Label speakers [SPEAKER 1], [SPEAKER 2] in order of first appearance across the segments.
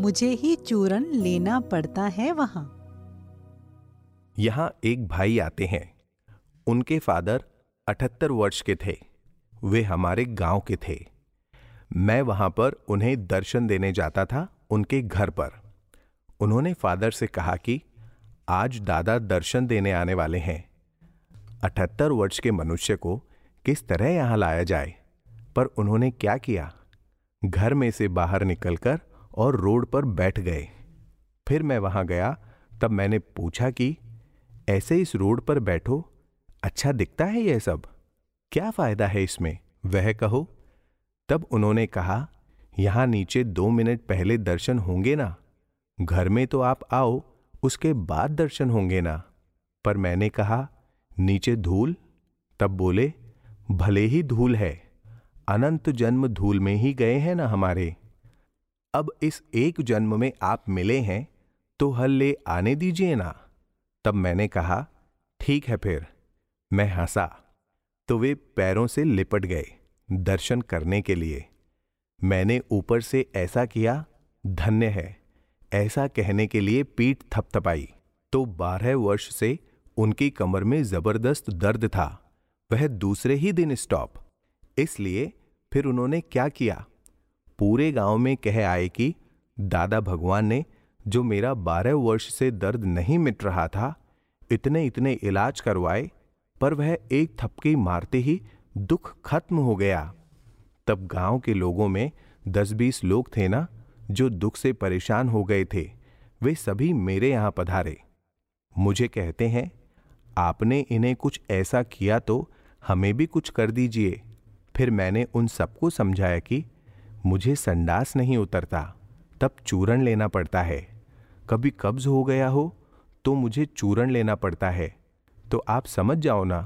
[SPEAKER 1] मुझे ही चूरण लेना पड़ता है वहां।
[SPEAKER 2] यहाँ एक भाई आते हैं। उनके फादर 78 वर्ष के थे। वे हमारे गांव के थे। मैं वहां पर उन्हें दर्शन देने जाता था उनके घर पर। उन्होंने फादर से कहा कि आज दादा दर्शन देने आने वाले हैं। 78 वर्ष के मनुष्य को किस तरह यहां लाया जाए, पर उन्होंने क्या किया, घर में से बाहर निकलकर और रोड पर बैठ गए। फिर मैं वहां गया, तब मैंने पूछा कि ऐसे इस रोड पर बैठो, अच्छा दिखता है यह सब, क्या फायदा है इसमें, वह कहो। तब उन्होंने कहा, यहां नीचे 2 मिनट पहले दर्शन होंगे ना, घर में तो आप आओ, उसके बाद दर्शन होंगे ना। पर मैंने कहा, नीचे धूल। तब बोले, भले ही धूल है, अनंत जन्म धूल में ही गए हैं ना हमारे। अब इस एक जन्म में आप मिले हैं तो हल ले आने दीजिए ना। तब मैंने कहा, ठीक है। फिर मैं हंसा तो वे पैरों से लिपट गए दर्शन करने के लिए। मैंने ऊपर से ऐसा किया, धन्य है, ऐसा कहने के लिए पीठ थपथपाई तो 12 वर्ष से उनकी कमर में जबरदस्त दर्द था। वह दूसरे ही दिन स्टॉप। इसलिए फिर उन्होंने क्या किया, पूरे गांव में कह आए कि दादा भगवान ने जो मेरा 12 वर्ष से दर्द नहीं मिट रहा था, इतने इतने इलाज करवाए, पर वह एक थपकी मारते ही दुख खत्म हो गया। तब गांव के लोगों में 10-20 लोग थे ना, जो दुख से परेशान हो गए थे, वे सभी मेरे यहां पधारे। मुझे कहते हैं, आपने इन्हें कुछ ऐसा किया तो हमें भी कुछ कर दीजिए। फिर मैंने उन सबको समझाया कि मुझे संडास नहीं उतरता, तब चूरण लेना पड़ता है। कभी कब्ज हो गया हो तो मुझे चूरण लेना पड़ता है, तो आप समझ जाओ ना।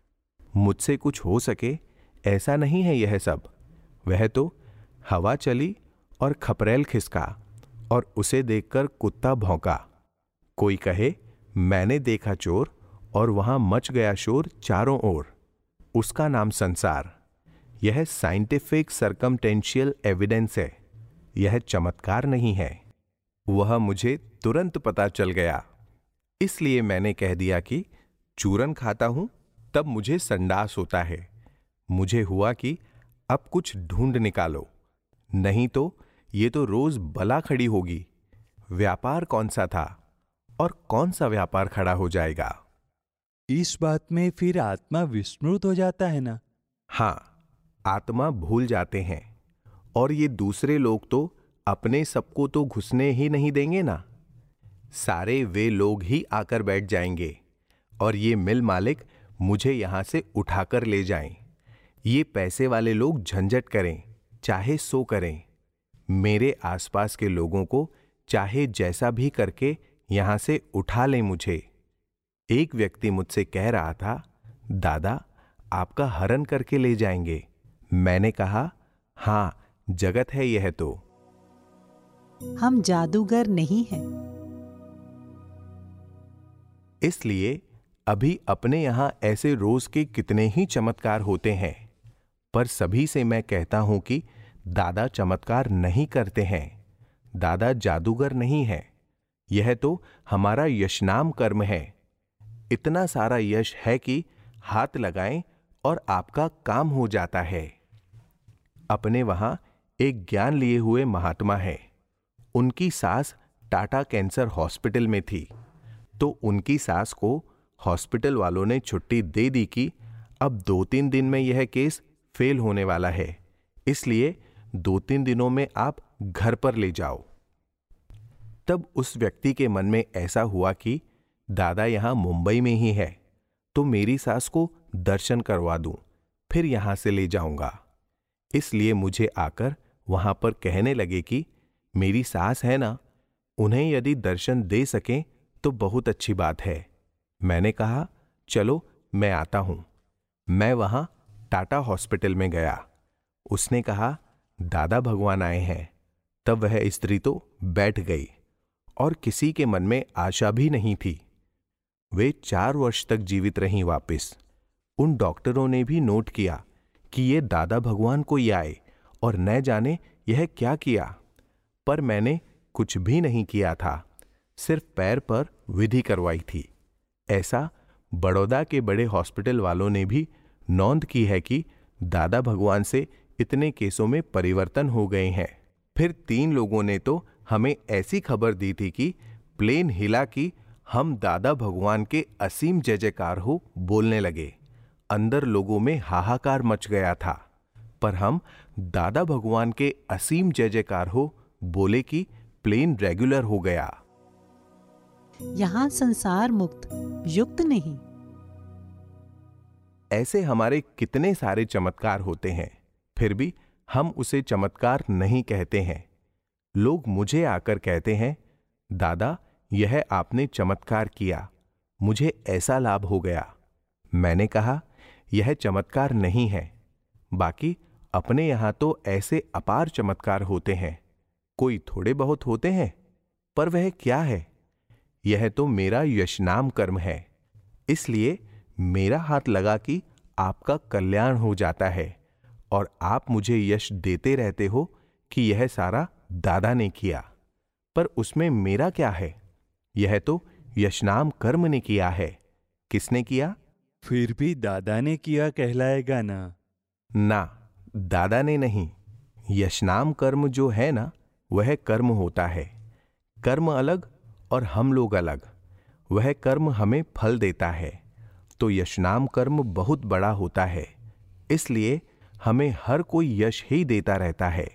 [SPEAKER 2] मुझसे कुछ हो सके ऐसा नहीं है यह सब। वह तो हवा चली और खपरेल खिसका और उसे देखकर कुत्ता भौंका। कोई कहे, मैंने देखा चोर और वहां मच गया शोर चारों ओर। उसका नाम संसार। यह साइंटिफिक सर्कमटेंशियल एविडेंस है, यह चमत्कार नहीं है। वह मुझे तुरंत पता चल गया। इसलिए मैंने कह दिया कि चूरन खाता हूं तब मुझे संडास होता है। मुझे हुआ कि अब कुछ ढूंढ निकालो, नहीं तो ये तो रोज बला खड़ी होगी। व्यापार कौन सा था और कौन सा व्यापार खड़ा हो जाएगा।
[SPEAKER 3] इस बात में फिर आत्मा विस्मृत हो जाता है ना।
[SPEAKER 2] हां, आत्मा भूल जाते हैं, और ये दूसरे लोग तो अपने सबको तो घुसने ही नहीं देंगे ना। सारे वे लोग ही आकर बैठ जाएंगे और ये मिल मालिक मुझे यहां से उठाकर ले जाएं। ये पैसे वाले लोग झंझट करें, चाहे सो करें। मेरे आसपास के लोगों को चाहे जैसा भी करके यहां से उठा लें मुझे। एक व्यक्ति मुझसे कह रहा था, दादा आपका हरण करके ले जाएंगे। मैंने कहा, हां, जगत है यह तो।
[SPEAKER 1] हम जादूगर नहीं हैं।
[SPEAKER 2] इसलिए अभी अपने यहां ऐसे रोज के कितने ही चमत्कार होते हैं, पर सभी से मैं कहता हूं कि दादा चमत्कार नहीं करते हैं, दादा जादूगर नहीं है। यह तो हमारा यशनाम कर्म है। इतना सारा यश है कि हाथ लगाएं और आपका काम हो जाता है। अपने वहां एक ज्ञान लिए हुए महात्मा है। उनकी सास टाटा कैंसर हॉस्पिटल में थी, तो उनकी सास को हॉस्पिटल वालों ने छुट्टी दे दी कि अब 2-3 दिन में यह केस फेल होने वाला है, इसलिए 2-3 दिनों में आप घर पर ले जाओ। तब उस व्यक्ति के मन में ऐसा हुआ कि दादा यहां मुंबई में ही है, तो मेरी सास को दर्शन करवा दूं, फिर यहां से ले जाऊंगा। इसलिए मुझे आकर वहां पर कहने लगे कि मेरी सास है ना, उन्हें यदि दर्शन दे सकें तो बहुत अच्छी बात है। मैंने कहा, चलो मैं आता हूं। मैं वहां टाटा हॉस्पिटल में गया। उसने कहा, दादा भगवान आए हैं। तब वह स्त्री तो बैठ गई और किसी के मन में आशा भी नहीं थी। वे 4 वर्ष तक जीवित रहीं वापस। उन डॉक्टरों ने भी नोट किया कि ये दादा भगवान को ही आए और न जाने यह क्या किया, पर मैंने कुछ भी नहीं किया था, सिर्फ पैर पर विधि करवाई थी। ऐसा बड़ौदा के बड़े हॉस्पिटल वालों ने भी नोंद की है कि दादा भगवान से इतने केसों में परिवर्तन हो गए हैं। फिर 3 लोगों ने तो हमें ऐसी खबर दी थी कि प्लेन हिला कि हम दादा भगवान के असीम जय जयकार हो बोलने लगे। अंदर लोगों में हाहाकार मच गया था, पर हम दादा भगवान के असीम जय जयकार हो बोले कि प्लेन रेगुलर हो गया।
[SPEAKER 1] यहाँ संसार मुक्त युक्त नहीं।
[SPEAKER 2] ऐसे हमारे कितने सारे चमत्कार होते हैं, फिर भी हम उसे चमत्कार नहीं कहते हैं। लोग मुझे आकर कहते हैं, दादा यह आपने चमत्कार किया, मुझे ऐसा लाभ हो गया। मैंने कहा यह चमत्कार नहीं है। बाकी अपने यहां तो ऐसे अपार चमत्कार होते हैं। कोई थोड़े बहुत होते हैं, पर वह क्या है? यह तो मेरा यशनाम कर्म है। इसलिए मेरा हाथ लगा कि आपका कल्याण हो जाता है और आप मुझे यश देते रहते हो कि यह सारा दादा ने किया। पर उसमें मेरा क्या है? यह तो यशनाम कर्म ने किया है। किसने किया?
[SPEAKER 3] फिर भी दादा ने किया कहलाएगा ना?
[SPEAKER 2] ना, दादा ने नहीं। यशनाम कर्म जो है ना, वह कर्म होता है। कर्म अलग और हम लोग अलग। वह कर्म हमें फल देता है। तो यशनाम कर्म बहुत बड़ा होता है, इसलिए हमें हर कोई यश ही देता रहता है।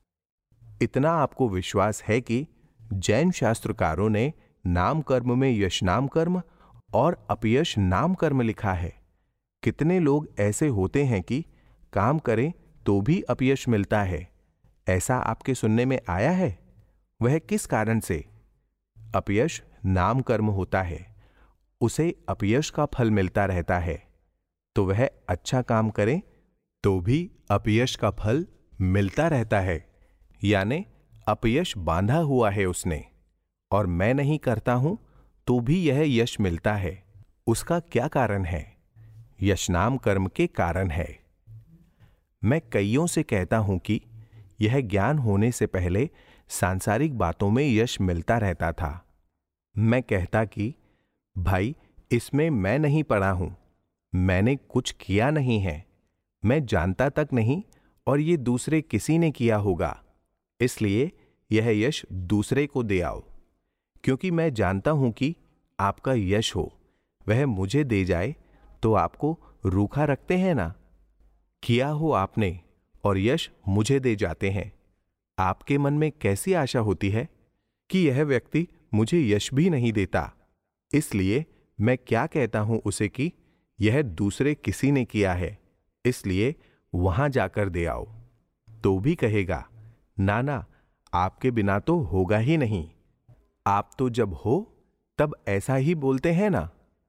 [SPEAKER 2] इतना आपको विश्वास है कि जैन शास्त्रकारों ने नाम कर्म में यशनाम कर्म और अपयश नाम कर्म लिखा है। कितने लोग ऐसे होते हैं कि काम करें तो भी अपयश मिलता है। ऐसा आपके सुनने में आया है? वह किस कारण से? अपयश नाम कर्म होता है, उसे अपयश का फल मिलता रहता है। तो वह अच्छा काम करे तो भी अपयश का फल मिलता रहता है। यानी अपयश बांधा हुआ है उसने, और मैं नहीं करता हूं तो भी यह यश मिलता है। उसका क्या कारण है? यशनाम कर्म के कारण है। मैं कईयों से कहता हूं कि यह ज्ञान होने से पहले सांसारिक बातों में यश मिलता रहता था। मैं कहता कि भाई इसमें मैं नहीं पड़ा हूं, मैंने कुछ किया नहीं है, मैं जानता तक नहीं, और ये दूसरे किसी ने किया होगा, इसलिए यह यश दूसरे को दे आओ। क्योंकि मैं जानता हूं कि आपका यश हो वह मुझे दे जाए तो आपको रूखा रखते हैं ना। किया हो आपने और यश मुझे दे जाते हैं। आपके मन में कैसी आशा होती है कि यह व्यक्ति मुझे यश भी नहीं देता, इसलिए मैं क्या कहता हूं उसे कि यह दूसरे किसी ने किया है, इसलिए वहां जाकर दे आओ। तो भी कहेगा, ना ना, आपके बिना तो होगा ही नहीं। आप तो जब हो तब ऐसा ही बोलते हैं ना,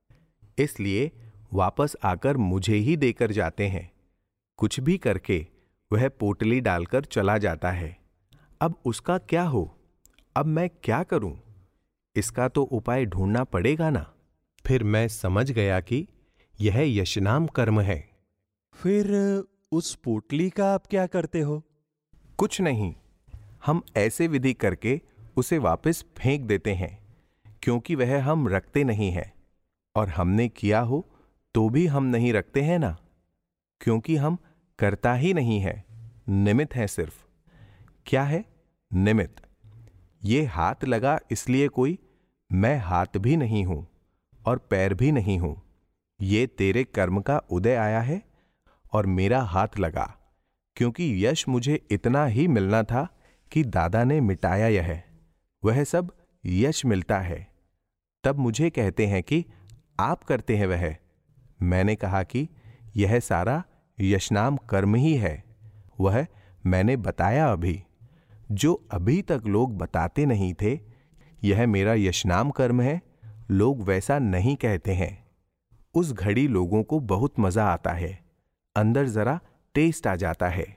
[SPEAKER 2] इसलिए वापस आकर मुझे ही देकर जाते हैं। कुछ भी करके वह पोटली डालकर चला जाता है। अब उसका क्या हो? अब मैं क्या करूं? इसका तो उपाय ढूंढना पड़ेगा ना। फिर मैं समझ गया कि यह यशनाम कर्म है।
[SPEAKER 3] फिर उस पोटली का आप क्या करते हो?
[SPEAKER 2] कुछ नहीं, हम ऐसे विधि करके उसे वापस फेंक देते हैं, क्योंकि वह हम रखते नहीं हैं। और हमने किया हो तो भी हम नहीं रखते हैं ना, क्योंकि हम करता ही नहीं है, निमित्त है सिर्फ। क्या है निमित्त? ये हाथ लगा इसलिए कोई मैं हाथ भी नहीं हूं और पैर भी नहीं हूं। ये तेरे कर्म का उदय आया है और मेरा हाथ लगा, क्योंकि यश मुझे इतना ही मिलना था कि दादा ने मिटाया यह, वह सब यश मिलता है। तब मुझे कहते हैं कि आप करते हैं वह। मैंने कहा कि यह सारा यशनाम कर्म ही है। वह मैंने बताया अभी, जो अभी तक लोग बताते नहीं थे। यह मेरा यशनाम कर्म है, लोग वैसा नहीं कहते हैं। उस घड़ी लोगों को बहुत मजा आता है, अंदर जरा टेस्ट आ जाता है।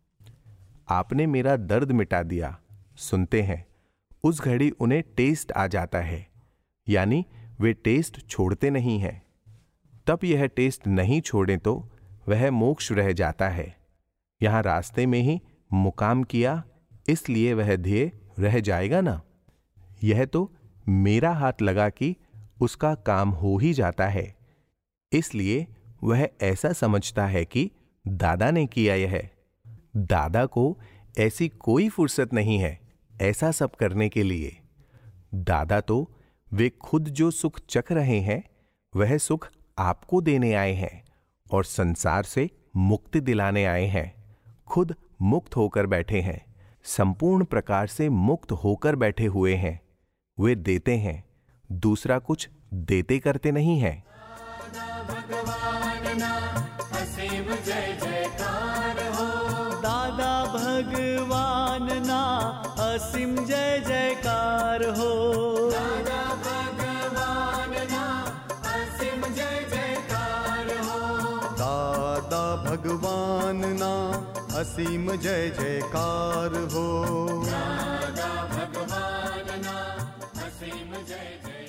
[SPEAKER 2] आपने मेरा दर्द मिटा दिया, सुनते हैं। उस घड़ी उन्हें टेस्ट आ जाता है, यानी वे टेस्ट छोड़ते नहीं हैं। तब यह टेस्ट नहीं छोड़े तो वह मोक्ष रह जाता है। यहां रास्ते में ही मुकाम किया, इसलिए वह ध्येय रह जाएगा ना। यह तो मेरा हाथ लगा कि उसका काम हो ही जाता है, इसलिए वह ऐसा समझता है कि दादा ने किया यह। दादा को ऐसी कोई फुर्सत नहीं है ऐसा सब करने के लिए। दादा तो वे खुद जो सुख चख रहे हैं वह सुख आपको देने आए हैं और संसार से मुक्ति दिलाने आए हैं। खुद मुक्त होकर बैठे हैं, संपूर्ण प्रकार से मुक्त होकर बैठे हुए हैं। वे देते हैं, दूसरा कुछ देते करते नहीं हैं।
[SPEAKER 4] भगवान ना असीम जय जयकार हो,
[SPEAKER 5] दादा भगवान ना असीम जय जयकार हो,
[SPEAKER 4] दादा भगवान ना असीम जय जयकार हो,
[SPEAKER 6] दादा भगवान ना असीम जय जयकार हो,
[SPEAKER 4] दादा भगवान ना असीम जय जय